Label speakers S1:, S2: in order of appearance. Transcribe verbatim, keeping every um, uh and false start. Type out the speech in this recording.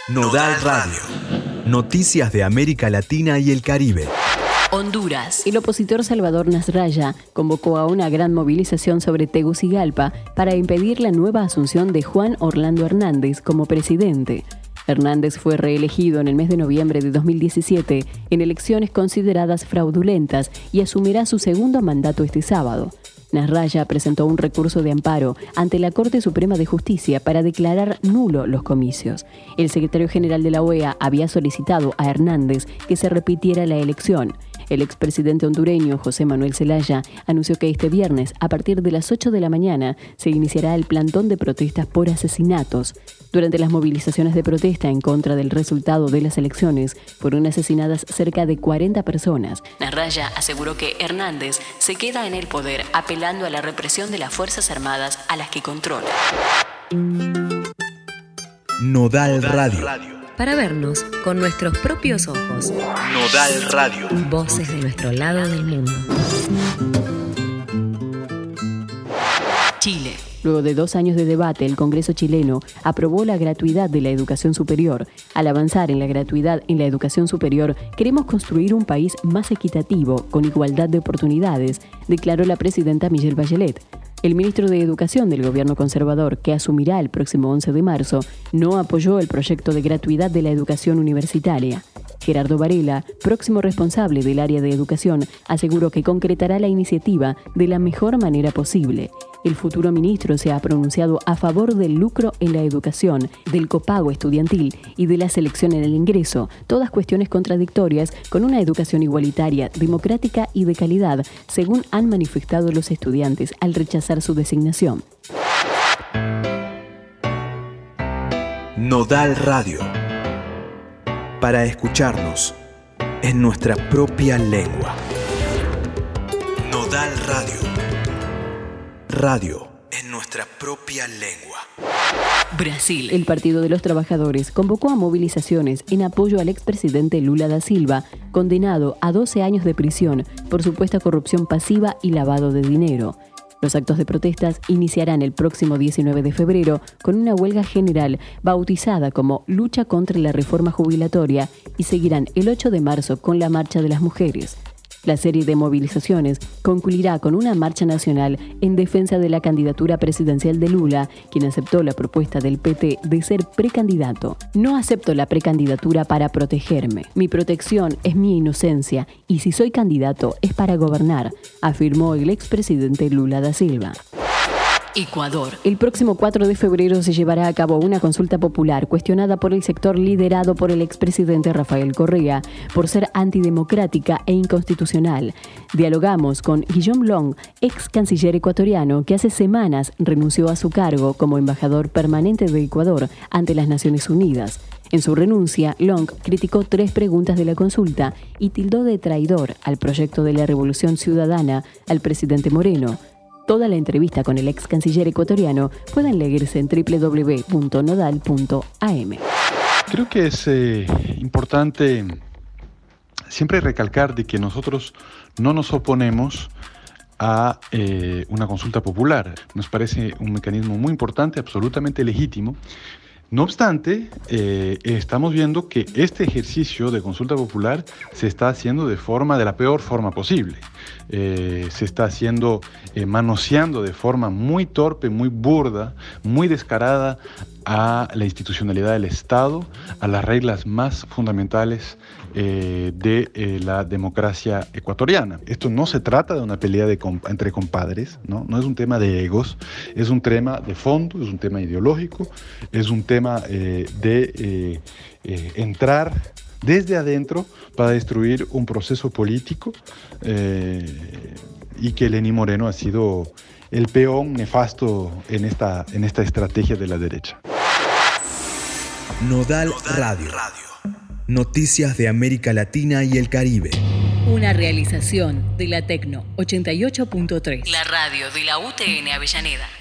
S1: Nodal Radio. Noticias de América Latina y el Caribe.
S2: Honduras. El opositor Salvador Nasralla convocó a una gran movilización sobre Tegucigalpa para impedir la nueva asunción de Juan Orlando Hernández como presidente. Hernández fue reelegido en el mes de noviembre de dos mil diecisiete en elecciones consideradas fraudulentas y asumirá su segundo mandato este sábado. Nasralla presentó un recurso de amparo ante la Corte Suprema de Justicia para declarar nulo los comicios. El secretario general de la O E A había solicitado a Hernández que se repitiera la elección. El expresidente hondureño José Manuel Zelaya anunció que este viernes, a partir de las ocho de la mañana, se iniciará el plantón de protestas por asesinatos. Durante las movilizaciones de protesta en contra del resultado de las elecciones, fueron asesinadas cerca de cuarenta personas. Nasralla aseguró que Hernández se queda en el poder apelando a la represión de las Fuerzas Armadas a las que controla.
S1: Nodal Radio.
S3: Para vernos con nuestros propios ojos.
S1: Nodal Radio.
S3: Voces de nuestro lado del mundo.
S2: Chile. Luego de dos años de debate, el Congreso chileno aprobó la gratuidad de la educación superior. Al avanzar en la gratuidad en la educación superior, queremos construir un país más equitativo, con igualdad de oportunidades, declaró la presidenta Michelle Bachelet. El ministro de Educación del gobierno conservador, que asumirá el próximo once de marzo, no apoyó el proyecto de gratuidad de la educación universitaria. Gerardo Varela, próximo responsable del área de educación, aseguró que concretará la iniciativa de la mejor manera posible. El futuro ministro se ha pronunciado a favor del lucro en la educación, del copago estudiantil y de la selección en el ingreso, todas cuestiones contradictorias con una educación igualitaria, democrática y de calidad, según han manifestado los estudiantes al rechazar su designación.
S1: Nodal Radio. Para escucharnos en nuestra propia lengua. Nodal Radio. Radio en nuestra propia lengua.
S2: Brasil. El Partido de los Trabajadores convocó a movilizaciones en apoyo al expresidente Lula da Silva, condenado a doce años de prisión por supuesta corrupción pasiva y lavado de dinero. Los actos de protestas iniciarán el próximo diecinueve de febrero con una huelga general bautizada como Lucha contra la Reforma Jubilatoria y seguirán el ocho de marzo con la Marcha de las Mujeres. La serie de movilizaciones concluirá con una marcha nacional en defensa de la candidatura presidencial de Lula, quien aceptó la propuesta del P T de ser precandidato. No acepto la precandidatura para protegerme. Mi protección es mi inocencia y si soy candidato es para gobernar, afirmó el expresidente Lula da Silva. Ecuador. El próximo cuatro de febrero se llevará a cabo una consulta popular cuestionada por el sector liderado por el expresidente Rafael Correa por ser antidemocrática e inconstitucional. Dialogamos con Guillaume Long, ex canciller ecuatoriano que hace semanas renunció a su cargo como embajador permanente de Ecuador ante las Naciones Unidas. En su renuncia, Long criticó tres preguntas de la consulta y tildó de traidor al proyecto de la Revolución Ciudadana al presidente Moreno. Toda la entrevista con el ex canciller ecuatoriano pueden leerse en doble u doble u doble u punto nodal punto a m.
S4: Creo que es eh, importante siempre recalcar de que nosotros no nos oponemos a eh, una consulta popular. Nos parece un mecanismo muy importante, absolutamente legítimo. No obstante, eh, estamos viendo que este ejercicio de consulta popular se está haciendo de forma, de la peor forma posible. Eh, se está haciendo, eh, manoseando de forma muy torpe, muy burda, muy descarada a la institucionalidad del Estado, a las reglas más fundamentales eh, de eh, la democracia ecuatoriana. Esto no se trata de una pelea de comp- entre compadres, ¿no? No es un tema de egos, es un tema de fondo, es un tema ideológico, es un tema eh, de eh, eh, entrar desde adentro para destruir un proceso político eh, y que Lenín Moreno ha sido el peón nefasto en esta, en esta estrategia de la derecha.
S1: Nodal Radio. Noticias de América Latina y el Caribe.
S2: Una realización de la Tecno ochenta y ocho punto tres. La radio de la U T N Avellaneda.